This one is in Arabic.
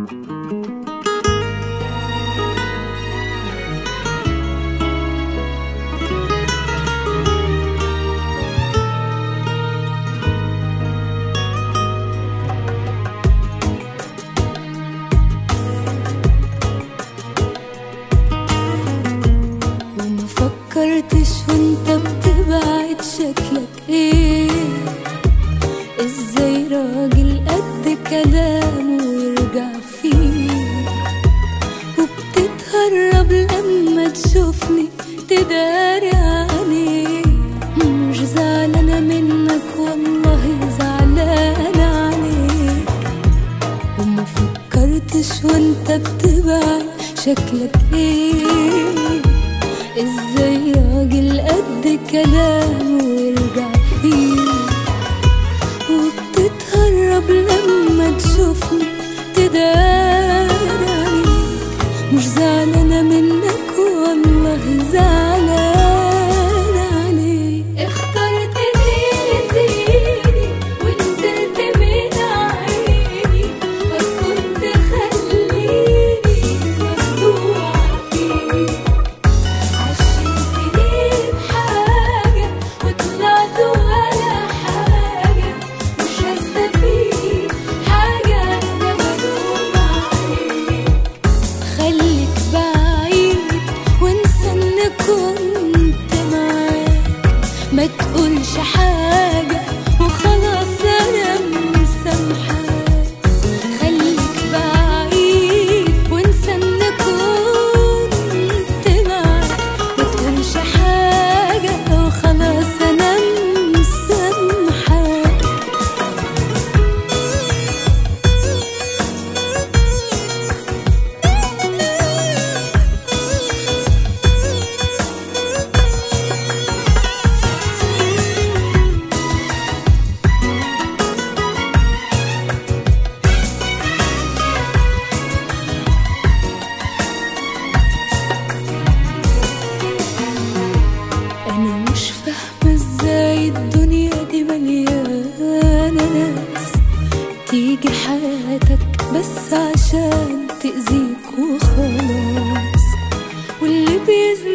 فكرتش وانت بتبعد شكلك ايه؟ ازاي راجل قد كلامه ويرجع فيه؟ وبتتهرب لما تشوفني تداري عليه. مش زعلانة منك والله زعلانة عليك. وما فكرتش وانت بتبعد شكلك ايه؟ ازاي راجل قد كلامه ويرجع فيه؟ وبتتهرب لما تشوفني تداري عليك. مش زعلانة منك والله زعلانة عليك. اخترتني لزيني ونزلت من عيني، فكنت خليني مخدوعة فيك. ما تقولش حاجة وخلاص أنا مسامحاك. خليك بعيد وانسى إن كنت معاك. ما تقولش حاجة وخلاص أنا مسامحاك. أنا مش فاهمة ازاي الدنيا دي مليانة ناس تيجي حياتك بس عشان تأذيك وخلاص. واللي بيزن